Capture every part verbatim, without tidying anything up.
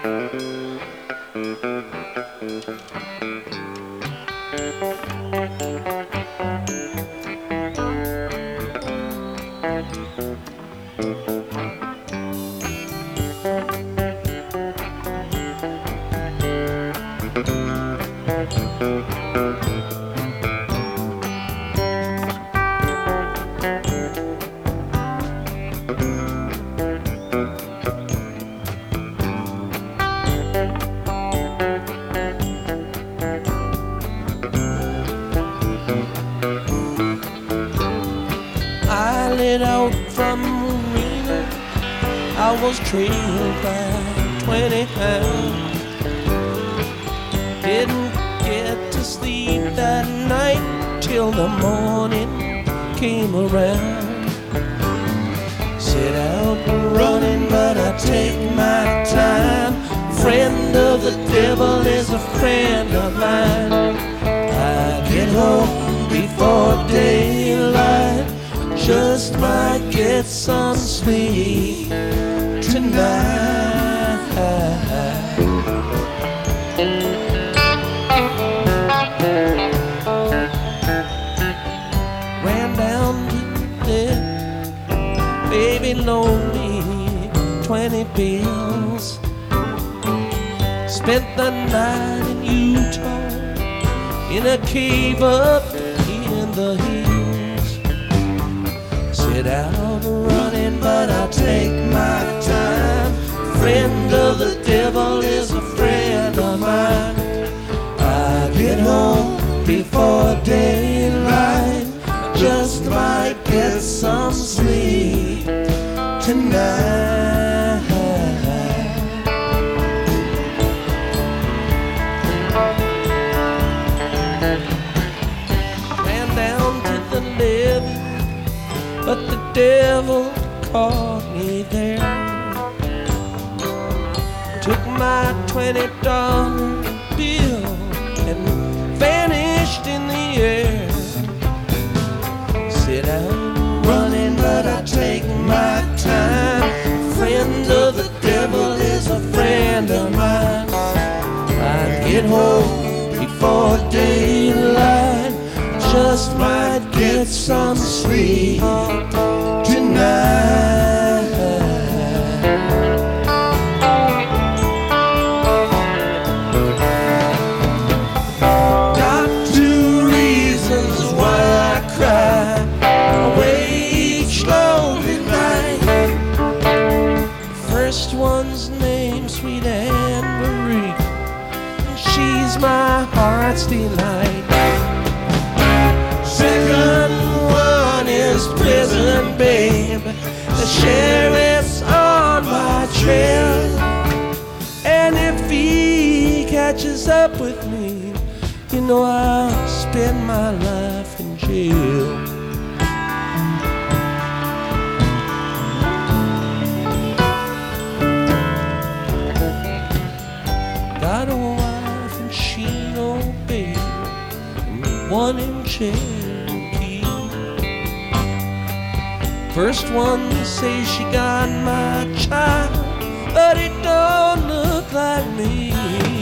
I lit out from Reno. I was trailed by twenty pounds. Didn't get to sleep that night till the morning came around. Set out running, but I take my time. Friend of the devil is a friend of mine. I get home before daylight, just might get some sleep tonight. Ran down to there, baby loaned me twenty bills. Spent the night in Utah, in a cave up in the hills. Set out running, but I take my time. Friend of the devil is a friend of mine. I get home before daylight, just might get some sleep tonight. Ran down to the levee, but the devil caught me there. Took my twenty dollar bill and vanished in the air. Sit out running, but I take my time. Friend of the devil is a friend of mine. I get home before daylight, just might get some sleep tonight. Got two reasons why I cry. I wait each lonely night. First one's named Sweet Anne Marie, and she's my heart's delight. Second one is Prison Babe, the sheriff's on my trail. And if he catches up with me, you know I'll spend my life in jail. Got a wife and she no baby, and one in Cherokee. First one says she got my child, but it don't look like me.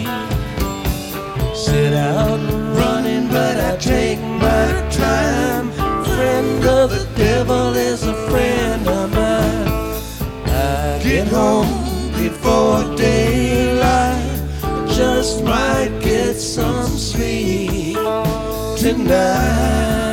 Set out running, but I take my time. Friend of the devil is a friend of mine. I get home before daylight, just might get some sleep tonight.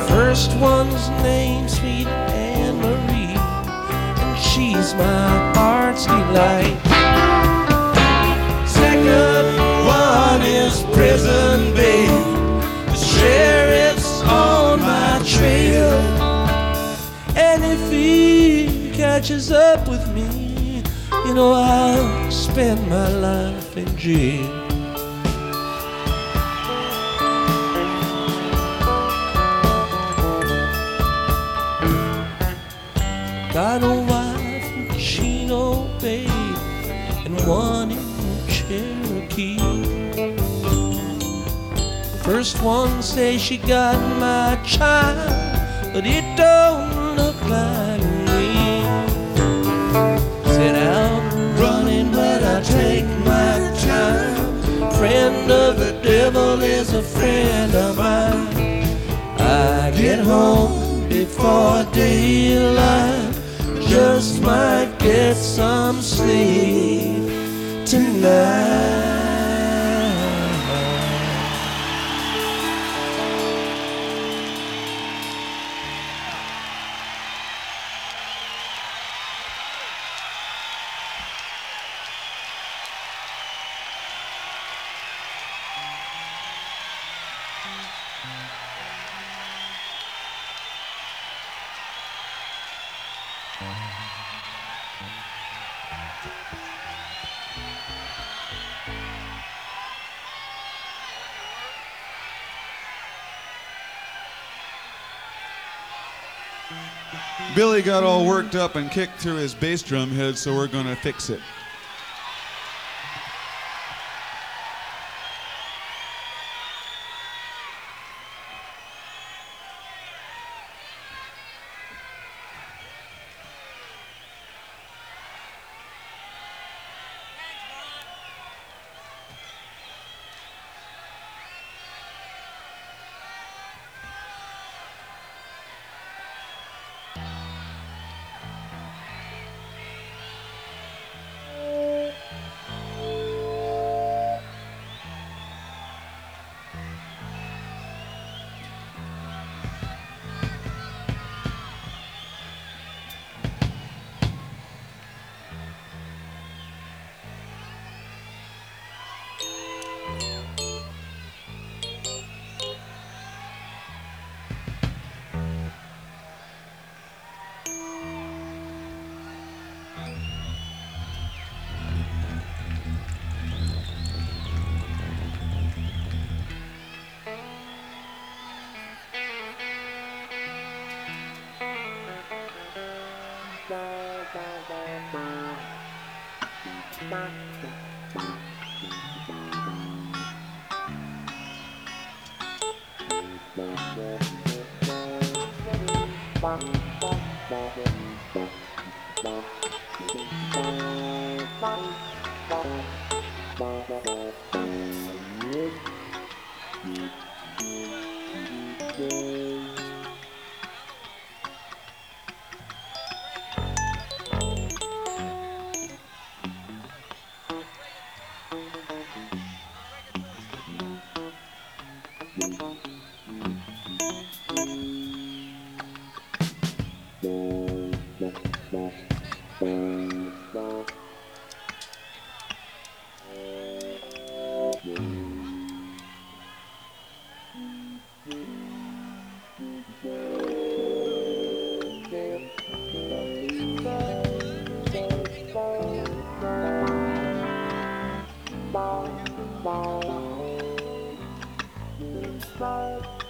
First one's name's Sweet Anne Marie, and she's my heart's delight. Second one is Prison Babe, the sheriff's on my trail, and if he catches up with me, you know I'll spend my life in jail. Got a wife in Chino Bay and one in Cherokee. First one says she got my child, but it don't look like me. Set out running, but I take my time. Friend of the devil is a friend of mine. I get home before daylight, just might get some sleep tonight. Billy got all worked up and kicked through his bass drum head, so we're gonna fix it. Bye.